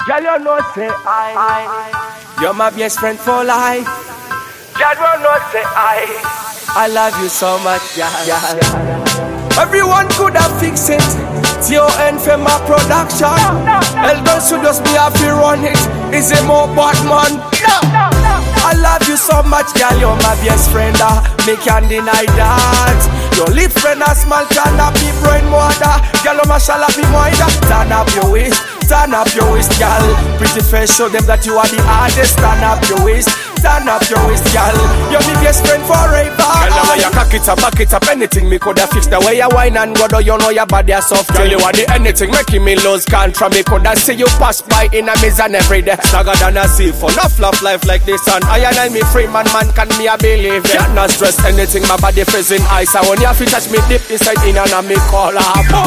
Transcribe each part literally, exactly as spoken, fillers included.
Girl, you know say I, I you're my best friend for life. Girl, you know say I I love you so much, yeah, yeah, yeah. Everyone could have fixed it. T O N for my production. No, no, no. Elder should just be happy run it. Is it more Batman? No, no, no. I love you so much, girl, you're my best friend. Uh. Me can't deny that. Your lip friend a small, turn up your brain mother. Girl, you must shall be more. Turn up your waist, turn up your waist, girl. Pretty face, show them that you are the hardest. Turn up your waist, turn up your waist, girl. You're my best friend forever. Girl, you cock it up, back it up, anything me coulda fixed. The way you wine and go, do you know your body is soft. Girl, you are the anything, making me lose control. Me coulda see you pass by in a maze and every day. Snagger than a sea for enough love life like this. And I and I me free man, man can me a believe it. Can't not stress anything, my body freezing ice. I want you to touch me deep inside in and me call her. Boom.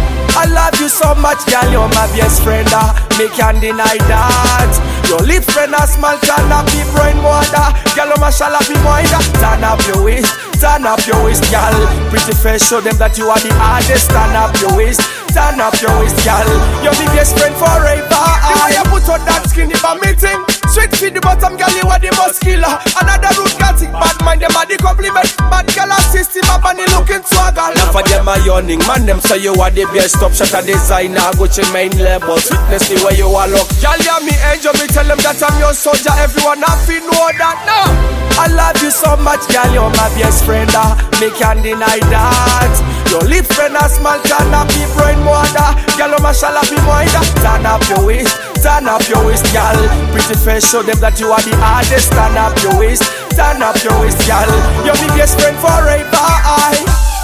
I love you so much, girl, you're my best friend. Uh. Me can't deny that. Your lip friend a small, turn up your brain mother. Girl, you must shall be more. Turn up your waist, turn up your waist, girl. Pretty face, show them that you are the hardest. Turn up your waist, turn up your waist, girl. You're my best friend forever. The way you put on that skinny for meeting. Sweet feed the bottom, girl, you are the most killer. Another root gothic, bad mind, them are the compliment. Bad girl assist him up and he looking swagger. Now for them a yawning, man, them say you are the best. Top shot a designer, Gucci main label. Sweetness the way you are look. Girl, you me angel, me tell them that I'm your soldier. Everyone happy know that now. I love you so much, girl, you're my best friend. Uh. Me can't deny that. Your lip friend a small, turn up your brain mother. Girl, you must shall be more. Turn up your waist, turn up your waist, girl. Pretty face, show them that you are the hardest. Turn up your waist, turn up your waist, girl. You're my best friend forever. I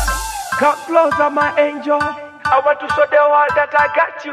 come closer, my angel. I want to show the world that I got you.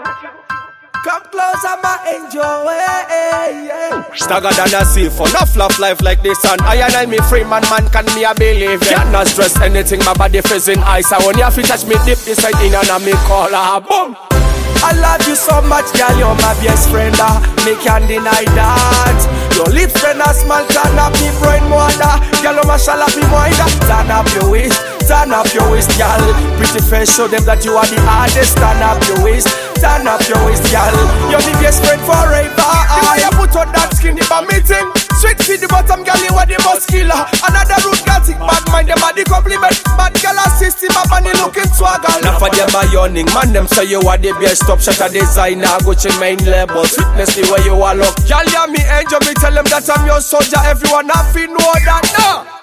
Come closer, my angel. Hey, hey. Stagger than a sea for enough love life like this. And I and I me free man, man can me a believe it. Can't not stress anything, my body freezing ice. I want you to touch me deep inside in and me call her. Boom. I love you so much, girl, you're my best friend. Uh. Me can't deny that. Your lip friend a small, turn up your brain mother. Girl, you must shall be more. Turn up your waist, turn up your waist, girl. Pretty face, show them that you are the hardest. Turn up your waist, turn up your waist, girl. You're the best friend forever. The way you put on that skinny for meeting. Sweet feed the bottom, girl, you are the most killer. Another root gothic, bad mind, them are the compliment. Bad girl assist him up and he looking swagger. Now for them a yawning, man, them say you are the best. Top shot a designer, Gucci main label. Sweetness the way you are look. Girl, you me angel, me tell them that I'm your soldier. Everyone happy know that now.